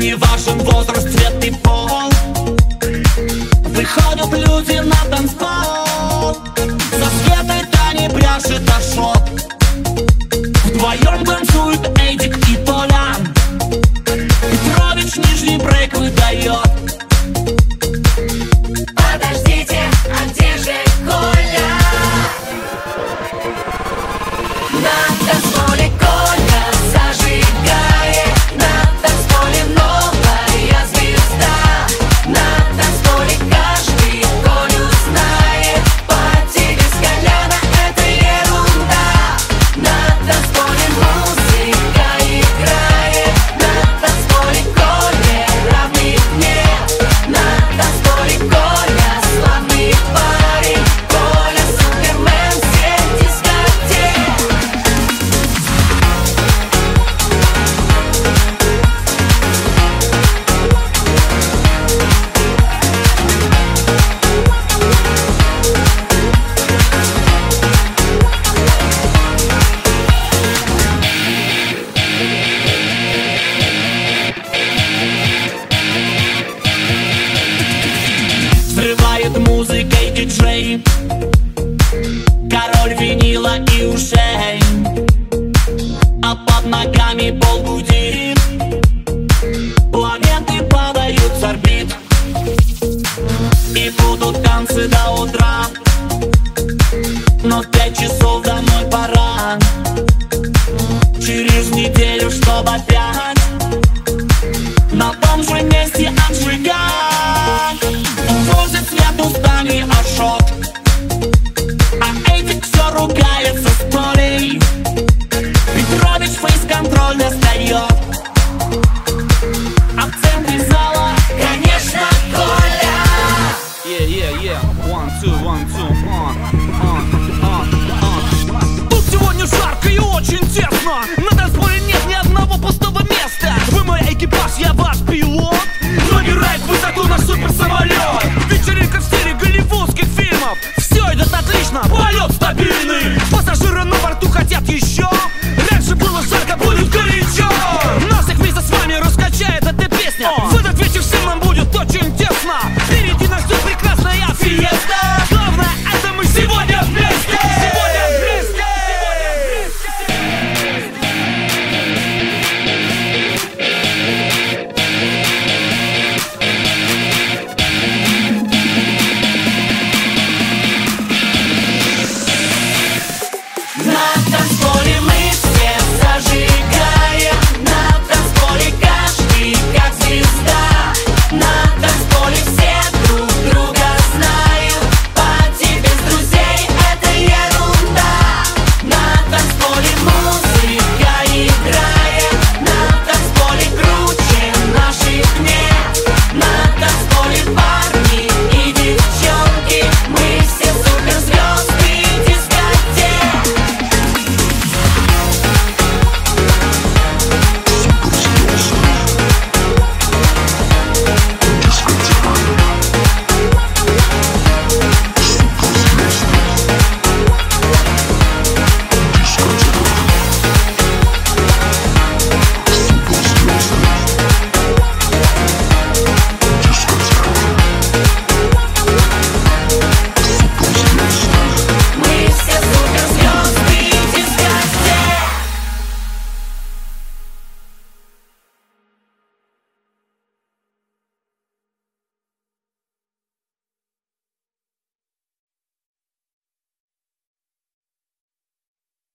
Не важен возраст, цвет и пол. Выходят люди на танцпол. За Светой Таней пряжет Ашот. Вдвоем танцуют Эдик и Толян. Петрович нижний брейк выдает. Подождите, а где же Коля? На танцполе Коля зажигает. На танцполе новая звезда. На танцполе каждый Колю знает. По тебе с Коляна это ерунда. На танцполе музыка играет. На танцполе Коля равных нет. На танцполе Коля славный парень. Коля супермен всех дискотек. Взрывает музыкой диджей, король винила и ушей. А под ногами пол гудит, планеты падают с орбит. И будут танцы до утра, но в 5 часов домой пора. Через неделю, чтоб опять на том же месте отжигать. Увозит Свету с Таней Ашот, а Эдик все ругается с Толей. Петрович фейс-контроль достает, а в центре зала, конечно, Коля. One, two, on. Тут сегодня жарко и очень тесно.